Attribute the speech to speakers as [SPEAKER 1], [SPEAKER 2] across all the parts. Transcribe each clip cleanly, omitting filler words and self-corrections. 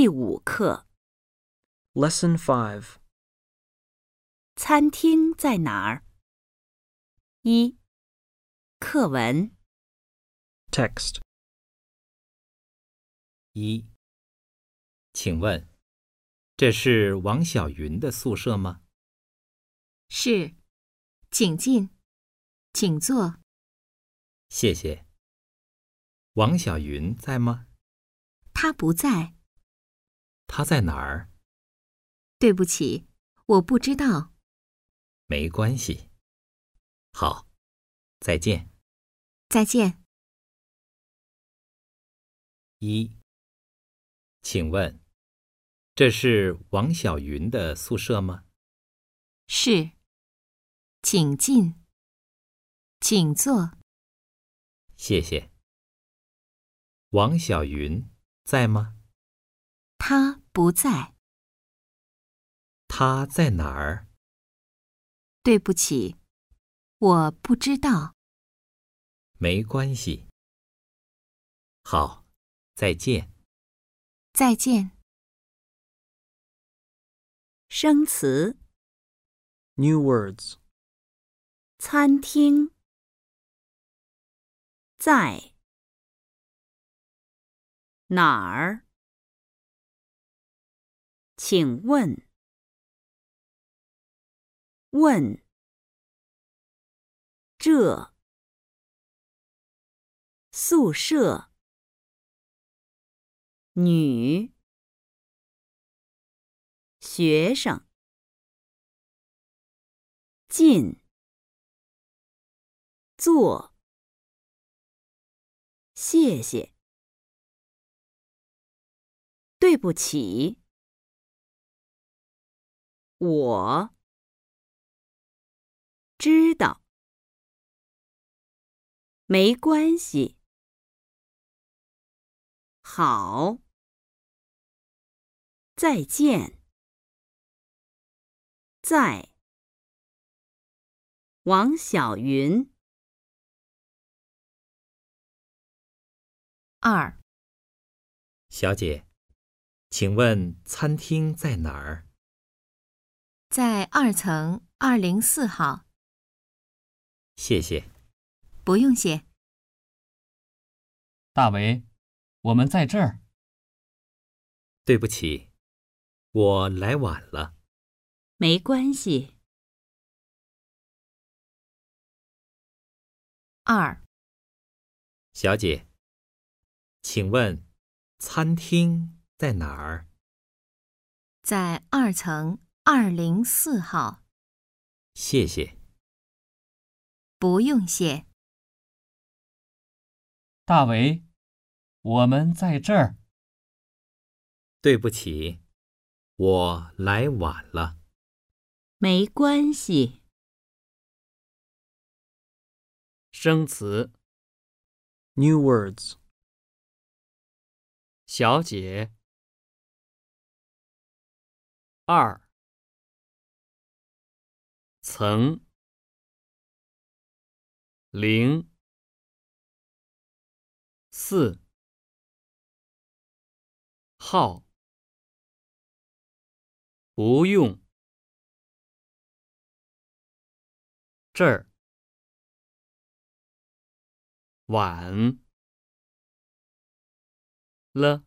[SPEAKER 1] 第5课
[SPEAKER 2] Lesson 5.
[SPEAKER 1] 餐厅在哪儿？1. 课文
[SPEAKER 2] Text.
[SPEAKER 3] 1. 请问，这是王小云的宿舍吗？
[SPEAKER 4] 是，请进，请坐。
[SPEAKER 3] 谢谢。王小云在吗？
[SPEAKER 4] 他不在。
[SPEAKER 3] 他在哪儿？
[SPEAKER 4] 对不起，我不知道。
[SPEAKER 3] 没关系。好，再见。
[SPEAKER 4] 再见。
[SPEAKER 3] 1. 请问，这是王小云的宿舍吗？
[SPEAKER 4] 是，请进，请坐。
[SPEAKER 3] 谢谢。王小云在吗？
[SPEAKER 4] 他不在。
[SPEAKER 3] 他在哪儿？
[SPEAKER 4] 对不起，我不知道。
[SPEAKER 3] 没关系。好，再见。
[SPEAKER 4] 再见。
[SPEAKER 1] 生词
[SPEAKER 2] New words.
[SPEAKER 1] 餐厅在哪儿？请问问这宿舍女学生进坐谢谢对不起我知道没关系好再见在王小云
[SPEAKER 4] 2.
[SPEAKER 3] 小姐，请问餐厅在哪儿？
[SPEAKER 4] 在2层204号。
[SPEAKER 3] 谢谢。
[SPEAKER 4] 不用谢。
[SPEAKER 5] 大为，我们在这儿。
[SPEAKER 3] 对不起，我来晚了。
[SPEAKER 1] 没关系
[SPEAKER 4] 2.
[SPEAKER 3] 小姐，请问餐厅在哪儿？
[SPEAKER 4] 在2层204号。
[SPEAKER 3] 谢谢。
[SPEAKER 4] 不用谢。
[SPEAKER 5] 大为，我们在这儿。
[SPEAKER 3] 对不起，我来晚了。
[SPEAKER 1] 没关系
[SPEAKER 6] 生词
[SPEAKER 2] New words.
[SPEAKER 6] 小姐2层04号不用这儿晚了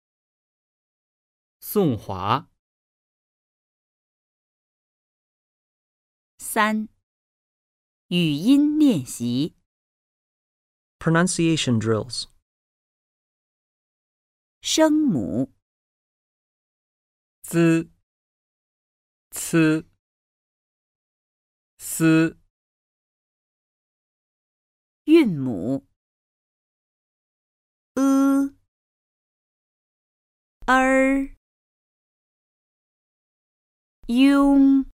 [SPEAKER 6] 宋华
[SPEAKER 1] 3. 语音练习
[SPEAKER 2] Pronunciation drills.
[SPEAKER 1] 声母
[SPEAKER 6] 滋呲丝
[SPEAKER 1] 韵母雍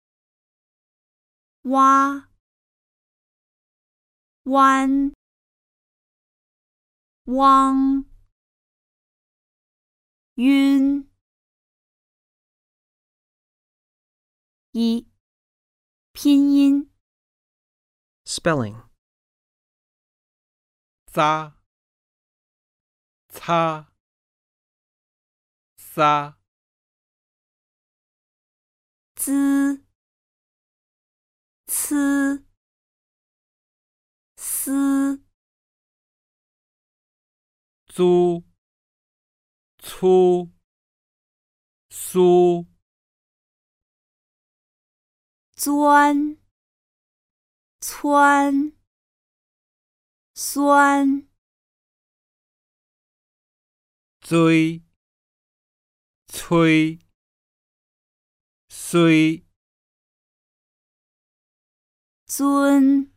[SPEAKER 1] 蛙弯汪晕1. 拼音
[SPEAKER 2] Spelling.
[SPEAKER 6] 扎擦撒、
[SPEAKER 1] 滋、呲、丝、
[SPEAKER 6] 租、粗、苏、
[SPEAKER 1] 钻、汆、酸、
[SPEAKER 6] 追、催、虽、
[SPEAKER 1] 尊、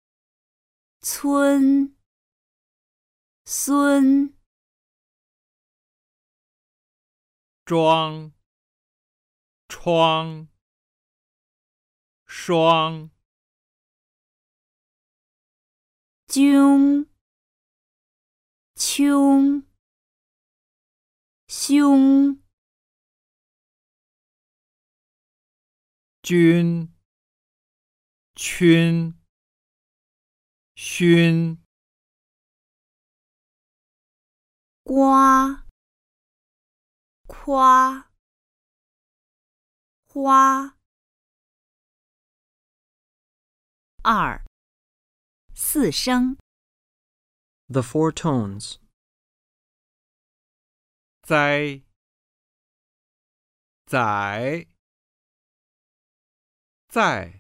[SPEAKER 1] 村、孙、
[SPEAKER 6] 庄、窗、双、
[SPEAKER 1] 迥、穷、凶、
[SPEAKER 6] 君、君、勋、
[SPEAKER 1] 瓜、夸、花。2. 四声。
[SPEAKER 2] The four tones.
[SPEAKER 6] 栽、载、在、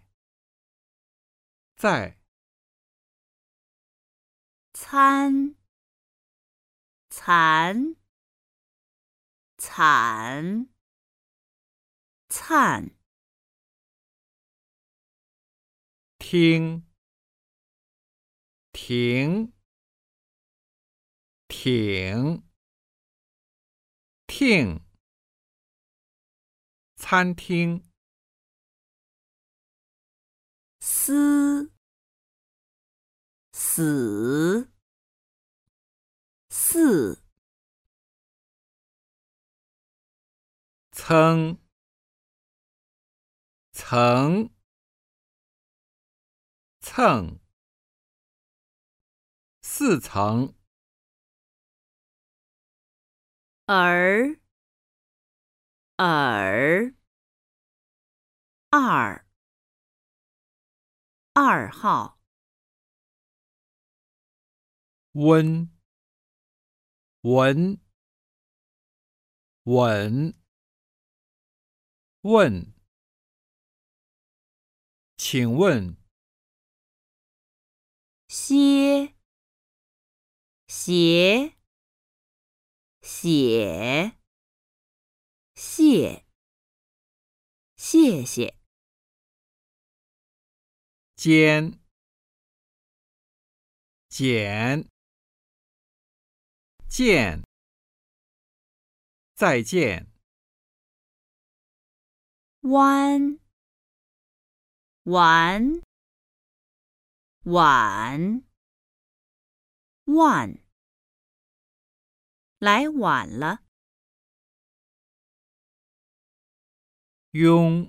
[SPEAKER 6] 在、
[SPEAKER 1] 参、残、惨、灿、
[SPEAKER 6] 听、停、挺、听、餐厅、
[SPEAKER 1] 思、死、似、
[SPEAKER 6] 曾、曾、蹭、四层、
[SPEAKER 1] 耳、耳、二、2号。
[SPEAKER 6] 温、文、稳、问。请问
[SPEAKER 1] 歇、斜、写、谢、谢谢。
[SPEAKER 6] 间、减、见、再见、
[SPEAKER 1] 弯、晚、晚、晚。来晚了。
[SPEAKER 6] 庸、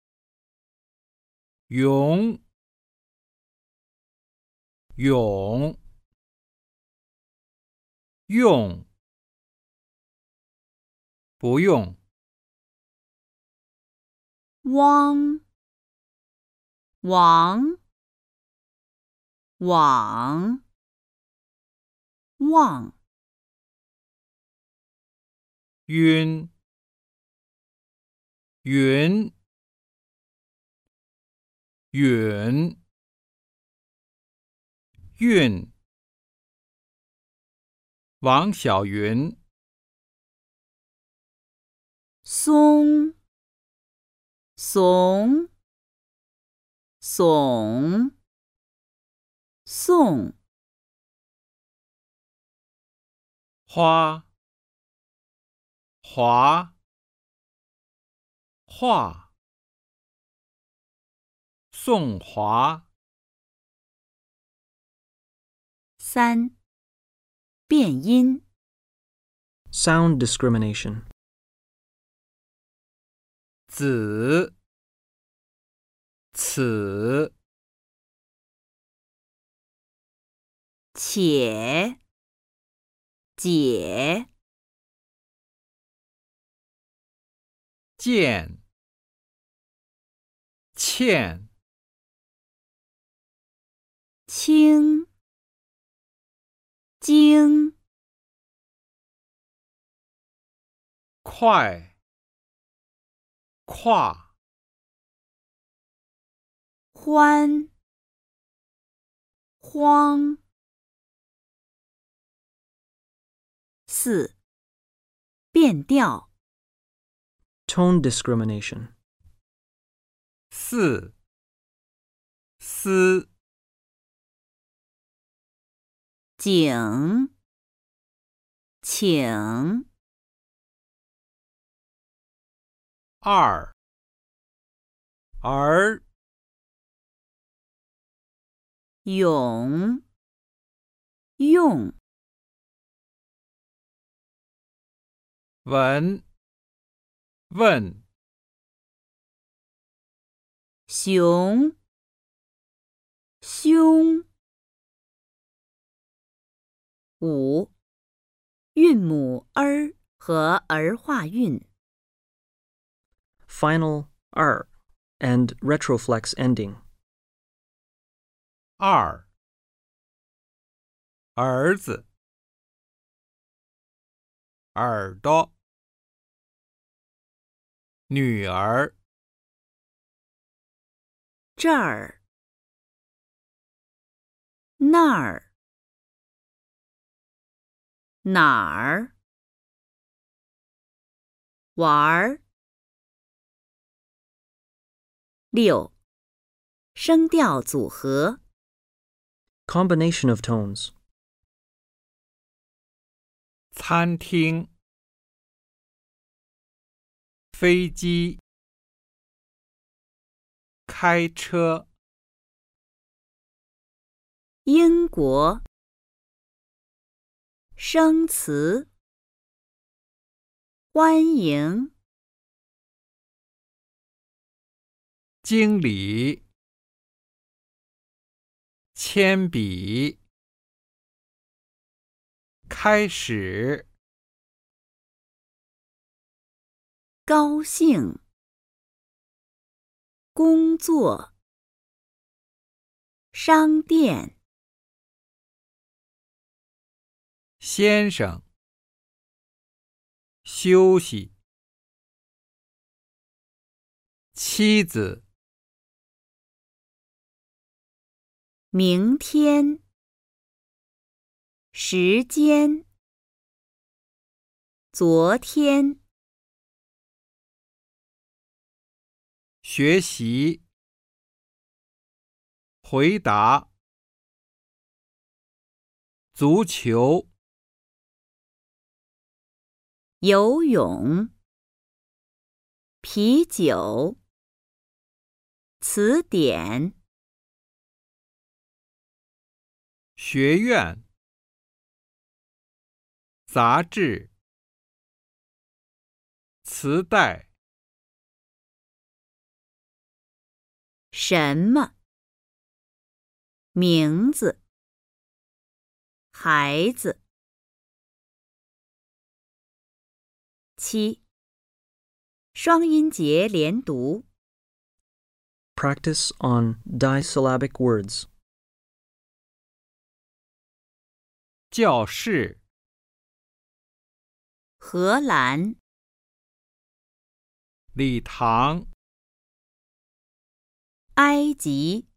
[SPEAKER 6] 勇、勇、用、不用、
[SPEAKER 1] 汪、王、网、望。
[SPEAKER 6] 晕、云、允、韵。王小云、
[SPEAKER 1] 松、怂、耸、送。
[SPEAKER 6] 花、华、画、宋华。
[SPEAKER 1] 3. 变音。
[SPEAKER 2] Sound discrimination.
[SPEAKER 6] 子、此、
[SPEAKER 1] 且、解、
[SPEAKER 6] 见、欠、
[SPEAKER 1] 清、经、
[SPEAKER 6] 快、跨、
[SPEAKER 1] 欢、荒。4. 变调。
[SPEAKER 2] Tone discrimination.
[SPEAKER 6] 四、思、
[SPEAKER 1] 景、请、
[SPEAKER 6] 二、儿、
[SPEAKER 1] 咏、用、
[SPEAKER 6] 文、问、
[SPEAKER 1] 熊、凶。5. 韵母 儿 和儿化韵。
[SPEAKER 2] Final R and retroflex ending.
[SPEAKER 6] 二、儿子、耳朵、女儿、
[SPEAKER 1] 这儿、那儿、哪儿、玩儿。6. 声调组合。
[SPEAKER 2] Combination of tones.
[SPEAKER 6] 餐厅、飞机、开车、
[SPEAKER 1] 英国。生词。欢迎。
[SPEAKER 6] 经理、铅笔、开始、
[SPEAKER 1] 高兴。工作。商店。
[SPEAKER 6] 先生、休息、妻子、
[SPEAKER 1] 明天。时间。昨天。
[SPEAKER 6] 学习、回答、足球、
[SPEAKER 1] 游泳。啤酒。词典。
[SPEAKER 6] 学院、杂志、磁带、
[SPEAKER 1] 什么？名字。孩子。7. 双音节连读。
[SPEAKER 2] Practice on disyllabic words.
[SPEAKER 6] 教室、
[SPEAKER 1] 荷兰。
[SPEAKER 6] 礼堂、
[SPEAKER 1] 埃及。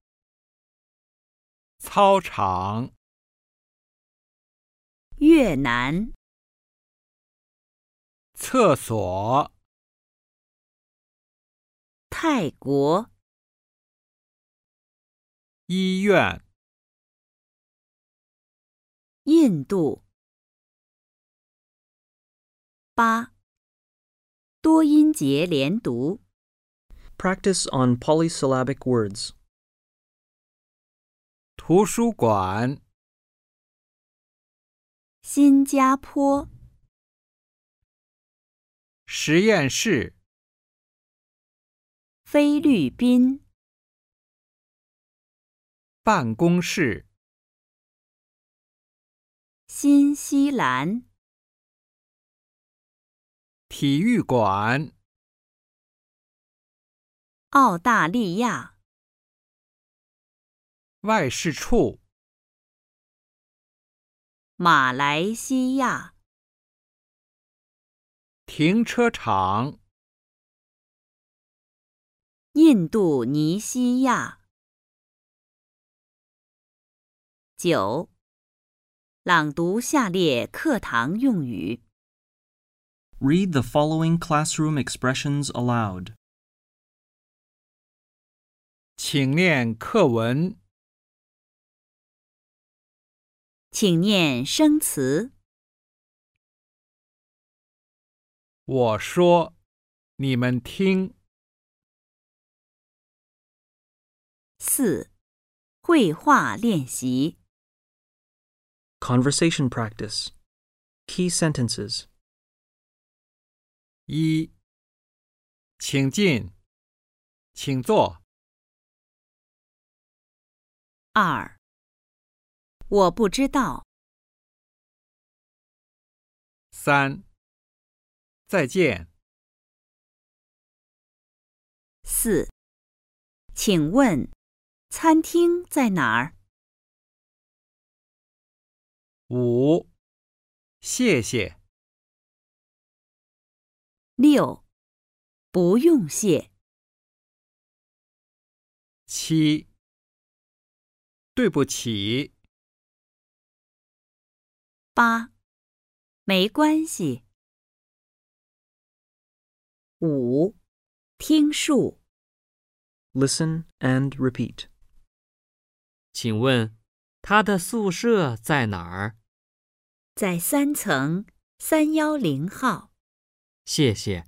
[SPEAKER 6] 操场、
[SPEAKER 1] 越南。
[SPEAKER 6] 厕所、
[SPEAKER 1] 泰国。
[SPEAKER 6] 医院、
[SPEAKER 1] 印度。8. 多音节连读。
[SPEAKER 2] Practice on polysyllabic words.
[SPEAKER 6] 图书馆、
[SPEAKER 1] 新加坡。
[SPEAKER 6] 实验室、
[SPEAKER 1] 菲律宾。
[SPEAKER 6] 办公室、
[SPEAKER 1] 新西兰。
[SPEAKER 6] 体育馆。
[SPEAKER 1] 澳大利亚。
[SPEAKER 6] 外事处。
[SPEAKER 1] 马来西亚。
[SPEAKER 6] 停车场。
[SPEAKER 1] 印度尼西亚。9. 朗读下列课堂用语。
[SPEAKER 2] Read the following classroom expressions aloud.
[SPEAKER 6] 请念课文。
[SPEAKER 1] 请念生词。
[SPEAKER 6] 我说，你们听。
[SPEAKER 1] 4. 绘画练习。
[SPEAKER 2] Conversation practice. Key sentences.
[SPEAKER 6] 1. 请进，请坐。
[SPEAKER 1] 2. 我不知道。
[SPEAKER 6] 3. 再见。
[SPEAKER 1] 4. 请问餐厅在哪儿？
[SPEAKER 6] 5. 谢谢。
[SPEAKER 1] 6. 不用谢。
[SPEAKER 6] 7. 对不起。
[SPEAKER 1] 8. 没关系。 5. 听数。
[SPEAKER 2] Listen and repeat.
[SPEAKER 5] 请问他的宿舍在哪儿？
[SPEAKER 1] 在3层310号。
[SPEAKER 5] 谢谢。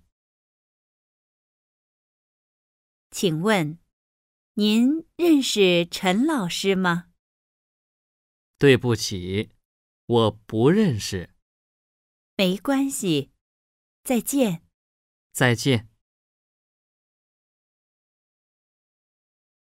[SPEAKER 1] 请问，您认识陈老师吗？
[SPEAKER 5] 对不起，我不认识。
[SPEAKER 1] 没关系，再见。
[SPEAKER 5] 再见。